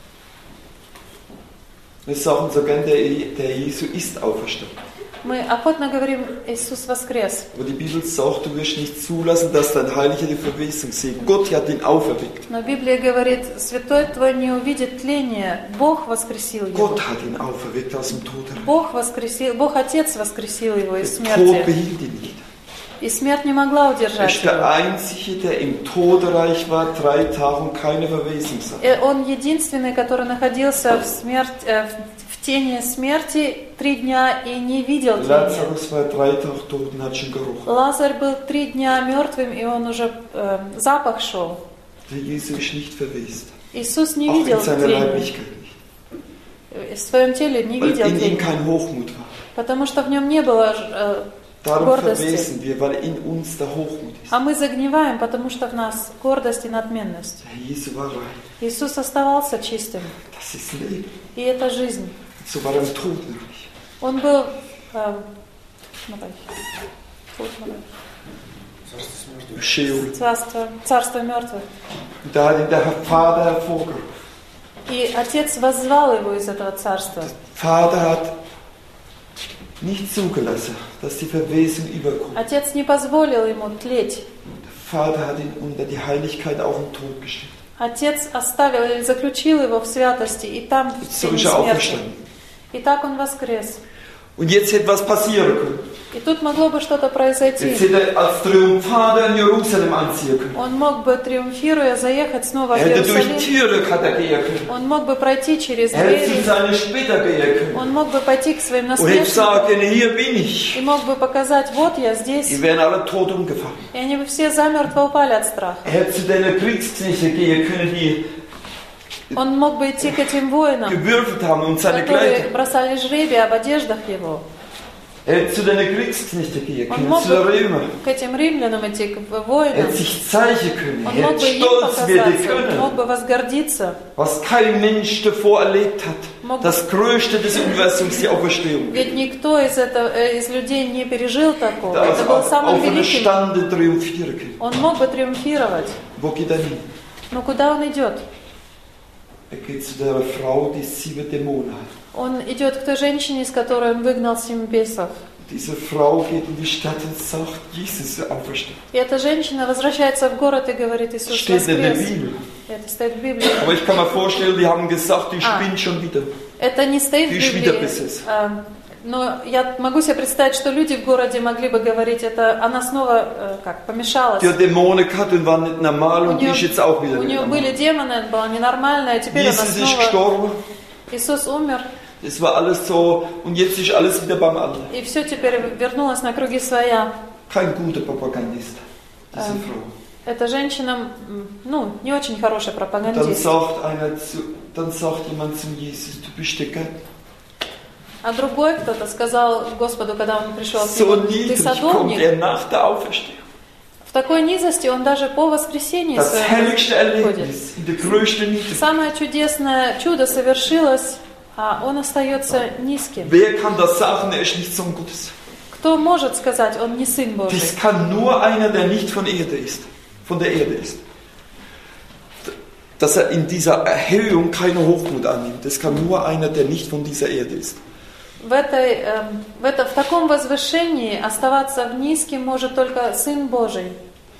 Wir sagen so gern, der, der Jesu ist auferstanden. Мы охотно говорим, Иисус воскрес. Aber die Bibel sagt, du wirst nicht zulassen, dass dein Heiliger die Verwesung sieht. Gott hat ihn auferweckt. Но Библия говорит, святой твой не увидит тления. Бог воскресил его. Gott hat ihn auferweckt aus dem Tod heraus. Bог воскресил, Бог Отец воскресил его из Der Tod смерти. behielt ihn nicht. И смерть не могла Er удержать ist der его. Einzige, der im Todereich war, drei Tage und keine Verwesung sah. И он единственный, который находился в, смерть, э, в тени смерти три дня и не видел тления. Lazarus war drei Tage tot und hat schon gerochen. Лазарь был три дня мертвым, и он уже э, запах шел. Der Jesu ist nicht verwest. Иисус не Auch видел in seiner тления. Leiblichkeit nicht. В своем теле не Weil видел in ihm тления. kein Hochmut war. Потому что в нем не было э, Darum гордости. verwesen wir, weil in uns der Hochmut ist. А мы загниваем, потому что в нас гордость и надменность. Der Jesu war rein. Иисус оставался чистым. Das ist Leben. И это жизнь. So war er im Totenreich. Он был э, смотри, смотри, Im Scheol. царство, царство мертвых. Und da hat ihn der Vater hervorgerufen. И Отец воззвал его из этого царства. Vater hat nicht zugelassen, dass die Verwesung überkommt. Отец не позволил ему тлеть. Der Vater hat ihn unter die Heiligkeit auch im Tod gestellt. Отец оставил или заключил его в святости, и там в So тени ist er смерти. auferstanden. И так он воскрес. Und jetzt hätte was passieren können. И тут могло бы что-то произойти. Jetzt hätte er als Triumphator in Jerusalem anziehen können. Он мог бы, триумфируя, заехать снова в Er hätte durch Иерусалим. Türe hat er gehen können. Он мог бы пройти через Er hätte zu двери. seinen Splitter gehen können. Он мог бы пойти к своим Und hätte насмешникам. sagen können, hier bin ich. И мог бы показать, вот я здесь. Die wären alle tot umgefallen. И они бы все замертво упали от страха. Er hätte zu den Kriegsknechten gehen können, die Он мог бы идти к этим воинам, gewürfelt haben um seine которые Kleider. бросали жребий об одеждах его. Er hätte zu den Kriegsknechten gehen Он können, мог zu den бы Römern. к этим римлянам идти, к Er воинам. hätte sich zeigen können. Он Er мог hätte бы им stolz werden показаться, он мог können. бы возгордиться. Was kein Mensch davor erlebt hat. Мог- Das Größte des Universums, die Auferstehung. Ведь никто из, этого, э, из людей не пережил такого. Da Это ist был auch самым великим. auferstanden triumphieren können. Он мог бы триумфировать. Wo geht er hin? Но куда он идет? Er geht zu der Frau, die sieben Dämonen hat. Он идет к той женщине, из которой он выгнал семь бесов. Diese Frau geht in die Stadt und sagt, Jesus ist auferstanden. И эта женщина возвращается в город и говорит, Иисус Steht in der воскрес. Bibel. Это стоит в Библии. Aber ich kann mir vorstellen, die haben gesagt, die Ah. spinnt schon wieder. Это не стоит в Ты ж wieder Библии. besessen. а, Но я могу себе представить, что люди в городе могли бы говорить, это она снова э, как помешалась. Die hat Dämonen gehabt und war nicht normal У und die нее, ist jetzt auch wieder у nicht нее normal. были демоны, это была ненормальная, а теперь она Jesus ist снова... gestorben. Иисус умер, Das war alles so und jetzt ist alles wieder beim Alten. и все теперь вернулось на круги своя. Kein guter Propagandist, diese Ähm. Frau. Эта женщина, м, ну, не очень хороший Dann пропагандист. sagt, einer zu, dann sagt jemand zum Jesus, du bist der Gott. А другой кто-то сказал Господу, когда он пришел к So нему, ты niedrig kommt садовник. er nach der Auferstehung. В такой низости он даже по воскресенье Das herrlichste своему ходит. Erlebnis in der größten Niedrigkeit. Самое чудесное чудо совершилось, а он остается низким. Wer kann das sagen, er ist nicht Sohn Gottes? Кто может сказать, он не Сын Божий? Das kann nur einer, der nicht von Erde ist, von der Erde ist. Dass er in dieser Erhöhung keine Hochmut annimmt. Das kann nur einer, der nicht von dieser Erde ist. В, этой, э, в, это, в таком возвышении оставаться в низким может только Сын Божий.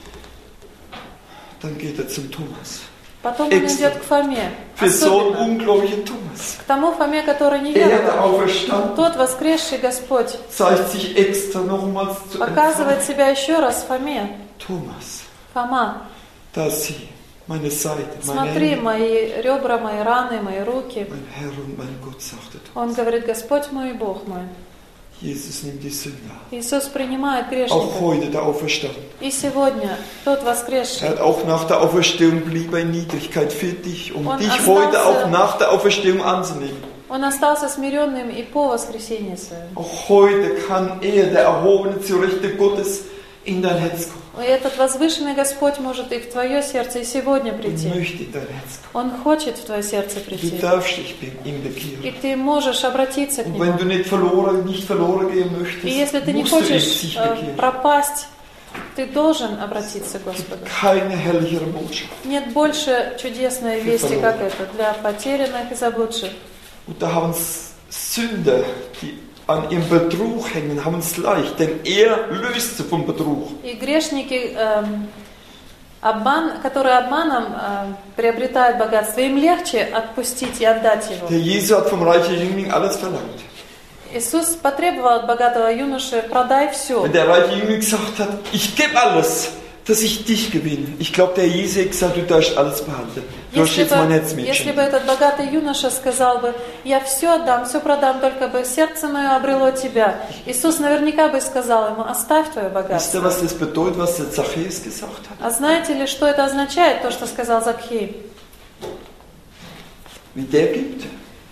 Dann geht er zum Thomas. Потом он идет к Фоме. Für so einen Особенно ungläubigen Thomas. к тому Фоме, который не Er, der веровал. auferstanden, Тот воскресший Господь zeigt sich extra nochmals zu показывает себя еще раз Фоме. Thomas, Фома, da sieh, meine Seite, meine смотри, Hände, мои ребра, мои раны, мои руки. mein Herr und mein Gott, sagte Thomas. Он говорит, Господь мой и Бог мой. Jesus nimmt die Sünder. Иисус принимает Auch грешников. heute der Auferstanden. И сегодня тот Er воскресший, hat auch nach der Auferstehung blieb er in Niedrigkeit für dich, um Und dich остался- heute auch nach der Auferstehung anzunehmen. он остался смиренным и по воскресенье своему. Auch heute kann er, der erhobene, zu Rechte Gottes, in dein Herz kommen. И этот возвышенный Господь может и в твое сердце и сегодня Er прийти. möchte in dein Herz kommen. Он хочет в твое сердце Du прийти. darfst dich ihm И bekehren. ты можешь обратиться к Und wenn Нему. du nicht verloren, nicht verloren gehen И möchtest, если ты не musst du in хочешь sich э, bekehren. пропасть, ты должен обратиться к Господу. Keine herrlichere Botschaft. Нет больше чудесной вести, как это, для потерянных и заблудших. Und da haben Sünder, die an ihrem Betrug hängen, haben es leicht, denn er löst sie vom Betrug. И грешники, эм, обман, которые обманом э, приобретают богатство, им легче отпустить и отдать его. Der Jesus hat vom reichen Jüngling alles verlangt. Иисус потребовал от богатого юноши: продай все. Wenn der reiche Jüngling gesagt hat, ich gebe alles, dass ich dich gewinne. Ich glaube, der Jesus hat gesagt, du darfst alles behalten. Du hast Если jetzt mein бы, Herz если бы mitgeschenkt. этот богатый юноша сказал бы: я все отдам, все продам, только бы сердце мое обрело тебя, Иисус наверняка бы сказал ему: оставь твое Wisst ihr, богатство. was das bedeutet, was der Zachäus gesagt hat? А знаете ли, что это означает, то, что сказал Закхей? Wie der gibt.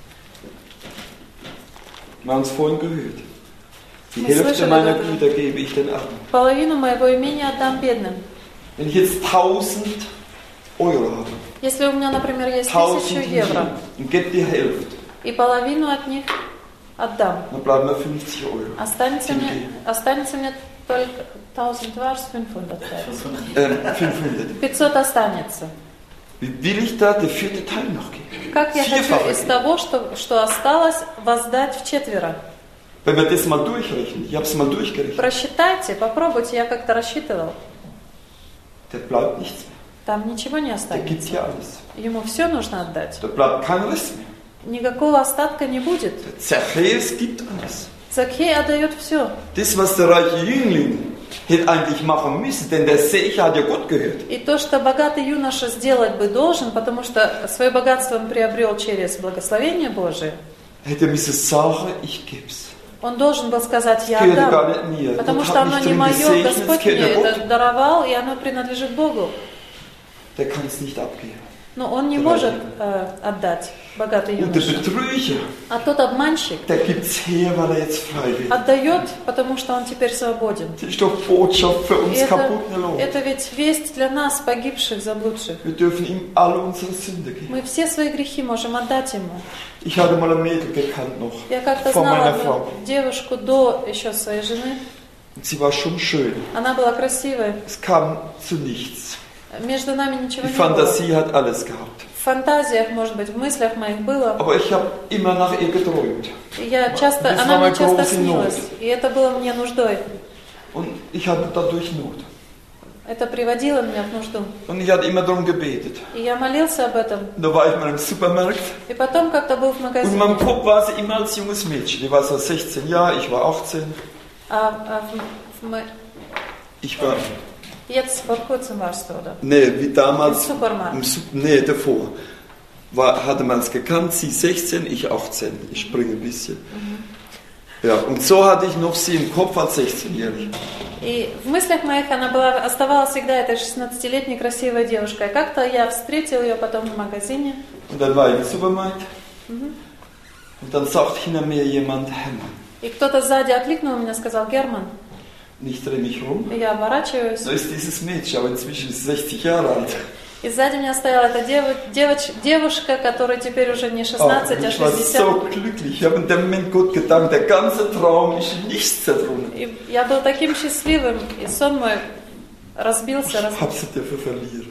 Wir haben es vorhin gehört. Die Wir Hälfte слышали meiner это. Güter gebe ich den Armen. Половину моего имения отдам бедным. Wenn ich jetzt tausend Euro habe, Если у меня, например, есть tausend тысячу hier евро, und gebe die Hälfte, и половину от них отдам, dann bleiben mir fünfzig Euro. останется мне, останется мне только тысяча пятьсот. Ähm, fünfhundert. пятьсот останется. Wie will ich da der vierte Teil noch geben? Как я хочу Vierfache из geben. того, что, что осталось, воздать вчетверо? Wenn wir das mal durchrechnen, ich habe es mal durchgerechnet, Просчитайте, попробуйте, я как-то рассчитывал. da bleibt nichts mehr. Там ничего не Der gibt останется. hier alles. Ему все нужно отдать. Da bleibt kein Rest mehr. Никакого остатка не будет. Der Zachäus gibt alles. Закхей отдает все. Das, was der reiche Jüngling hätte eigentlich machen müssen, denn der Secher hat ja Gott gehört. И то, что богатый юноша сделать бы должен, потому что свое богатство он приобрел через благословение Божие, Hätte er müssen sagen, ich geb's. он должен был сказать: я Gehört gar отдам. nicht mir. Потому Gott что hat оно mich не drin мое, gesegnet, es Господь gehört мне ja это Gott. даровал, и оно принадлежит Богу. Der kann es nicht abgeben. Но он не Der может Reiche. э, отдать, богатый Und der юноша. Betrüger, А тот обманщик der gibt's her, weil er jetzt frei wird. отдает, потому что он теперь свободен. Das ist doch Botschaft für И uns это, kaputten Leute. это ведь весть для нас, pogibших, заблудших. Wir dürfen ihm alle unsere Sünde geben. Мы все свои грехи можем отдать ему. Ich hatte mal ein Mädel gekannt noch, Я как-то von знала meiner одну Frau. девушку до еще своей жены. Und sie war schon schön. Она была красивой. Es kam zu nichts. Между нами ничего Die не было. Fantasie hat alles gehabt. В фантазиях, может быть, в мыслях моих было. Aber ich habe immer nach ihr geträumt. И я часто, Das она war мне meine часто große снилась. Not. И это было мне нуждой. Und ich hatte dadurch Not. Это приводило меня в нужду. Und ich hatte immer darum gebetet. И я молился об этом. Und da war ich mal im Supermarkt. И потом как-то был в Und in магазине. meinem Kopf war sie immer als junges Mädchen. Die war so sechzehn Jahre, ich war achtzehn. А, а в, в, м- Ich war, Jetzt vor kurzem warst du, oder? nee, wie damals, Im Supermarkt. im Sup- nee, davor. War, hatte man es gekannt, sie sechzehn, ich achtzehn. Ich springe ein bisschen. Ja, und so hatte ich noch sie im Kopf als sechzehnjährig. И в мыслях моих она была, оставалась всегда этой шестнадцатилетней красивой девушкой. Как-то я встретил ее потом в магазине. Und dann war ich im Supermarkt. Und dann sagt hinter mir jemand, Hermann. И кто-то сзади окликнул меня, сказал: Герман. Und ich drehe mich rum. И я оборачиваюсь. Da ist dieses Mädchen, aber inzwischen ist sechzig Jahre alt. И сзади меня стояла эта дев... девоч... девушка, которая теперь уже не шестнадцать, а ich war шестьдесят. so glücklich. Ich habe in dem Moment Gott gedankt, der ganze Traum ist in nichts zertrümmert. И я был таким счастливым, и сон мой разбился. Ich Раз... habe sie dafür verlieren.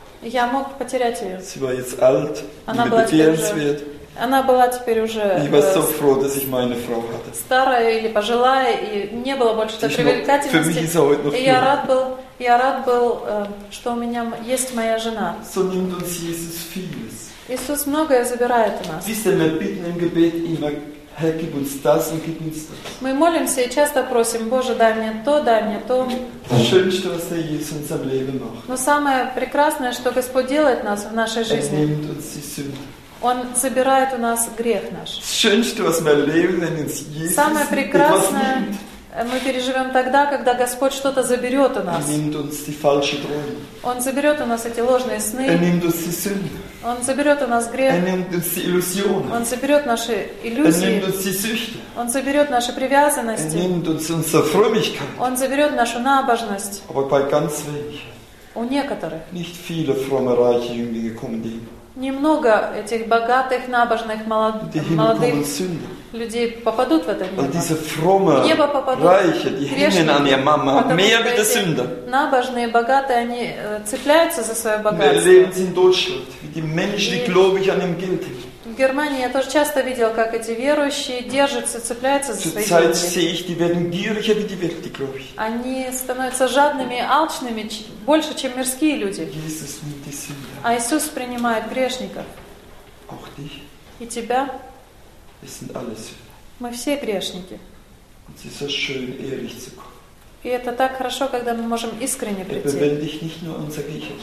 Я мог потерять ее. Sie war jetzt alt, Она nicht была mehr теперь begehrenswert. уже, она была теперь уже Ich war so э, froh, dass ich meine Frau hatte. старая или пожилая, и не было больше той Ich noch, für mich привлекательности. ist er heute noch И я jung. рад был, я рад был, э, что у меня есть моя жена. So nimmt uns Jesus vieles. Иисус многое забирает у нас. Wisst ihr, wir bitten im Gebet immer, Herr, gib uns das und gib uns das. Мы молимся и часто просим: Боже, дай мне то, дай мне то. Das Schönste, was der Jesus in unserem Leben macht, Но самое прекрасное, что Господь делает нас в нашей er жизни, nimmt uns die Sünde. Он забирает у нас грех наш. Das Schönste, was wir erleben, wenn uns Jesus Самое etwas прекрасное nimmt, мы переживем тогда, когда Господь что-то заберет у er нас. nimmt uns die falsche Träume. Он заберет у нас эти ложные Er сны, nimmt uns die Sünde. Он заберет у нас Er грех, nimmt uns die Illusionen. Он заберет наши Er иллюзии, nimmt uns die Süchte. Он заберет наши Er привязанности, nimmt uns unsere Frömmigkeit. Он заберет нашу набожность. Aber bei ganz wenig. У некоторых. Nicht viele fromme, reiche Jünglinge kommen dem. Немного этих богатых, набожных, молод... Die hinkommen молодых Sünder. людей попадут в это Und небо. diese fromme, В небо попадут Reiche, die hängen an ihrer Mama, потому mehr что wie der эти Sünder. набожные, богатые, они э, цепляются за свое Wir богатство. erleben es in Deutschland, wie die Menschen, die gläubig an dem Geld hängen. В Германии я тоже часто видел, как эти верующие держатся, цепляются за свои Zurzeit деньги. sehe ich, die werden gieriger wie die Welt, die Gläubigen. Они становятся жадными, алчными, ч- больше, чем мирские люди. Jesus nimmt die Sünde. А Иисус принимает грешников. Auch dich. И тебя, Wir sind alle Sünder. мы все грешники. Und es ist so schön, ehrlich zu kommen. И это так хорошо, когда мы можем искренне Er прийти. bewältigt nicht nur unser Gegenwart,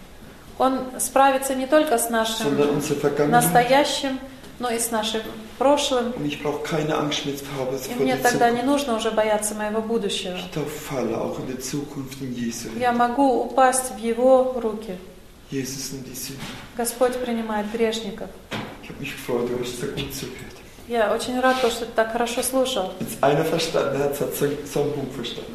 Он справится не только с нашим sondern unsere Vergangenheit. настоящим, но и с нашим прошлым. Und ich brauche keine Angst mehr haben И vor мне der тогда не Zukunft. нужно уже бояться моего будущего. Ich darf fallen, auch in der Zukunft in Jesu. Я могу упасть в Его руки. Jesus nimmt die Sünde. Господь принимает грешников. Ich habe mich gefreut, du hast so gut zugehört. Я очень рад, что ты так хорошо слушал. Wenn es einer verstanden hat, hat so so ein Buch verstanden.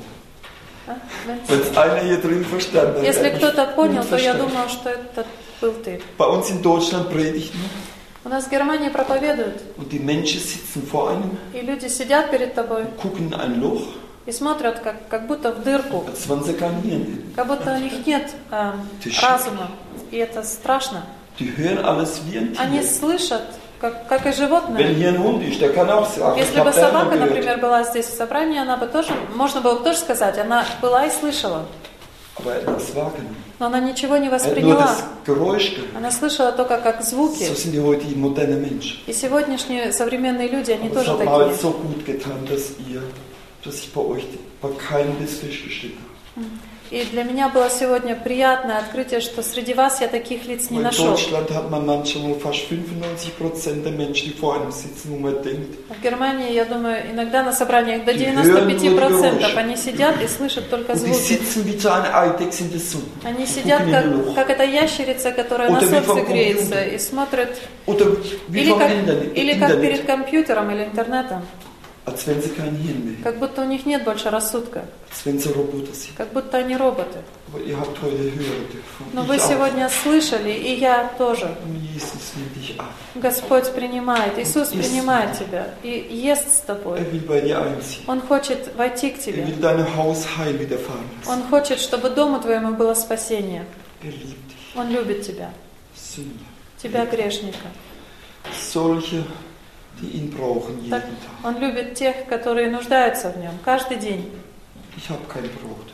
А? Wenn es einer hier drin verstanden hat, Если der hat кто-то nicht понял, то я verstanden. думал, что это был ты. Bei uns in Deutschland predigt man У нас в Германии проповедуют, und die Menschen sitzen vor einem и люди сидят перед тобой und gucken in ein Loch, и смотрят, как, как будто в дырку, als wenn sie kein Hirn hätten. как будто у них нет эм, разума. И это страшно. Die hören alles wie ein Они Tier. слышат, как, как и Wenn животные. hier ein Hund ist, der kann auch sagen, ich Если бы habe da собака, gehört. например, была здесь в собрании, она бы тоже, можно было бы тоже сказать, она была и слышала, Aber er hat das wahrgenommen. но она ничего не Er hat nur восприняла. das Geräusch gehört. Она слышала только как звуки. So sind die heutigen modernen Menschen. И сегодняшние современные люди, они Aber es тоже hat mir halt такие. so gut getan, dass ihr, dass ich bei euch bei keinem das festgestellt habe. И для меня было сегодня приятное открытие, что среди вас я таких лиц не In нашел. Deutschland hat man manchmal fast fünfundneunzig Prozent der Menschen, die vor einem sitzen, wo man denkt, В Германии, я думаю, иногда на собраниях до Die девяноста пяти hören nur процентов Geräusche. они сидят и слышат только und die звуки. sitzen wie so eine Eidechse in der Sonne. Они und сидят gucken in как, ein Loch. как эта ящерица, которая на Oder wie солнце vom греется Computer. и смотрит, Oder wie или vom как, Internet, или как Internet, перед компьютером или интернетом, als wenn sie kein Hirn mehr hätten, как будто у них нет больше рассудка, als wenn sie Roboter sind. как будто они роботы. Aber ihr habt heute hören dürfen. Но Ich вы auch. сегодня слышали, и я тоже. Und Jesus nimmt dich an. Господь принимает, Иисус Иисус. принимает тебя и ест с тобой. Er will bei dir einziehen. Он хочет войти к Er тебе. will deinem Haus Heil widerfahren lassen. Он хочет, чтобы дому твоему было спасение. Er liebt dich. Он любит тебя, Sünder. тебя грешника. Solche, die ihn brauchen jeden Так, Tag. он любит тех, которые нуждаются в нем, каждый день. Ich habe kein Brot.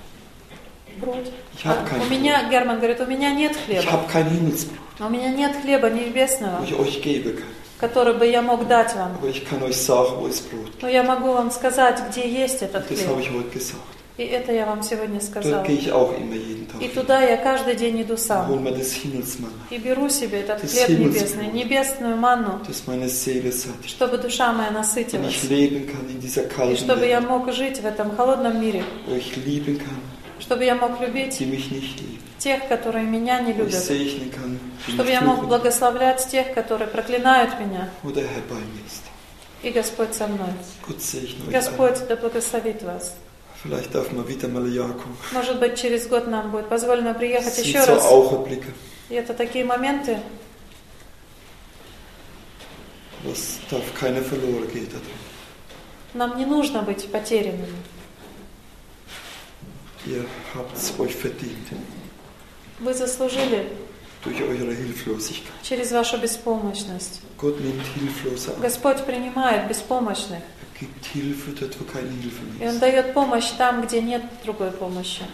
Брод. Ich habe А, kein у меня, Герман говорит, у меня нет Ich хлеба. habe kein Himmelsbrot, У меня нет хлеба небесного, wo ich euch geben kann. который бы я мог дать вам. Aber ich kann euch sagen, wo ist Brot. Но я могу вам сказать, где есть этот Das habe хлеб. ich heute gesagt. И это я вам сегодня сказала. Dort gehe ich auch immer jeden Tag И hin. туда я каждый день иду Hol сам. mir das Himmelsmanna, И беру себе этот Das хлеб Himmelsbrot. небесный, небесную манну, dass meine Seele satt ist. чтобы душа моя Und насытилась. ich leben kann in dieser И kalten чтобы я Welt, мог жить в этом холодном мире. wo ich lieben kann, Чтобы я мог любить die mich nicht lieben. тех, которые меня не Wo ich любят. segnen kann, die Чтобы mich я мог fluchen, благословлять тех, которые проклинают меня. wo der Herr bei mir ist. И Господь со мной. Gott segne euch alle. Господь да благословит вас. Vielleicht darf man wieder mal ein Jahr kommen. Может быть, через год нам будет позволено приехать Das еще sind so раз. Augenblicke. И это такие моменты, Was darf keiner verloren gehen da drin. нам не нужно быть потерянными. Ihr habt es euch verdient. Вы заслужили Durch eure Hilflosigkeit. через вашу беспомощность. Gott nimmt Hilflose an. Господь принимает беспомощных, Er gibt Hilfe dort, wo keine Hilfe и mehr Он ist. дает помощь там, где нет другой помощи.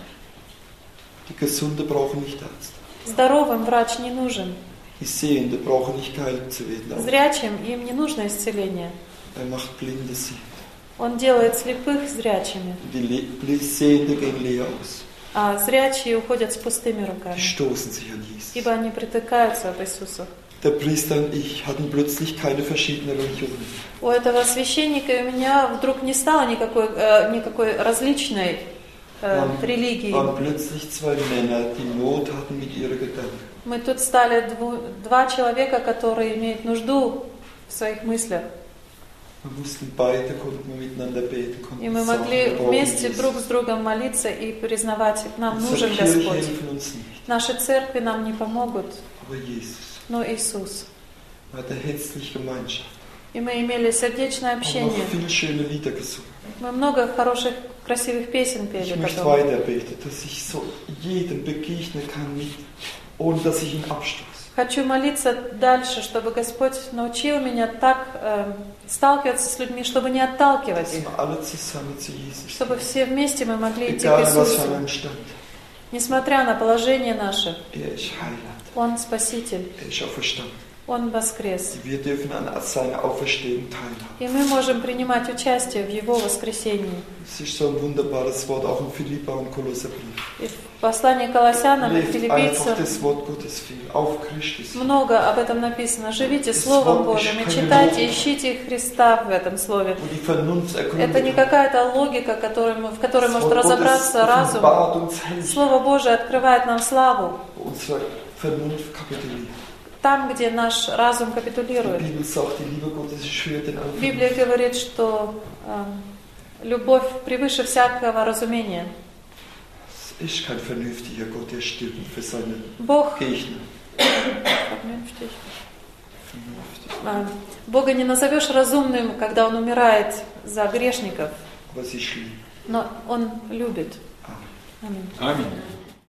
Die Gesunde brauchen nicht Arzt. Здоровым врач не нужен. Die Sehende brauchen nicht geheilt zu werden. Auch. Зрячим им не нужно исцеление. Er macht Blinde sehen. Он делает слепых зрячими, Die Le Sehende gehen leer aus. а зрячие уходят с пустыми Die руками, stoßen sich an Jesus. ибо они притыкаются об Иисуса. Der Priester und ich hatten plötzlich keine verschiedenen Religionen. У этого священника и у меня вдруг не стало никакой, э, никакой различной э, Waren, религии. waren plötzlich zwei Männer, die Not hatten mit ihren Gedanken. Мы тут стали дву, два человека, которые имеют нужду в своих мыслях. Wir mussten beide, konnten wir miteinander beten, konnten И мы sagen, могли wir brauchen вместе Jesus. друг с другом молиться и признавать, нам Unsere нужен Kirche Господь. helfen uns nicht, Наши церкви нам не помогут, aber Jesus. но Иисус. Er hatte herzlich Gemeinschaft. И мы имели сердечное Auch noch общение. viele schöne Lieder gesungen. Мы много хороших, красивых песен Ich пели möchte потом. weiter beten, dass ich so jedem begegnen kann, mit, ohne dass ich ihn abstoße. Хочу молиться дальше, чтобы Господь научил меня так э, сталкиваться с людьми, чтобы не отталкивать Dass их. wir alle zusammen zu Jesus Чтобы gehen. все вместе мы могли идти к Egal was für Иисусу. einen Stand. Несмотря на положение наше, Er ist Heiland. Он Спаситель, Er ist auferstanden. Он воскрес. Wir dürfen an seiner Auferstehung teilhaben. И мы можем принимать участие в Его воскресении. Es ist so ein wunderbares Wort, auch im Philippa- und Kolosserbrief. И в послании к Колоссянам и Lebt Филиппийцам einfach das Wort Gottes viel. Auf Christus. много об этом написано. Живите Словом Божьим и читайте, ищите Христа в этом Слове. Wo die Vernunft Это ergründet не wird. какая-то логика, которой мы- в которой Das может Wort Gottes разобраться разум. offenbart uns Herrlichkeit, Слово Божие открывает нам славу wo unsere Vernunft kapituliert. там, где наш разум Die капитулирует. Bibel sagt, die Liebe Gottes ist höher denn alle Библия говорит, что э, любовь превыше всякого разумения. Es ist kein vernünftiger Gott, der stirbt für seine Бог, Gegner. Vernünftig. Vernünftig. А, Бога не назовешь разумным, когда Он умирает за грешников, Aber sie schlieben. но Он любит. Amen. Аминь. Аминь.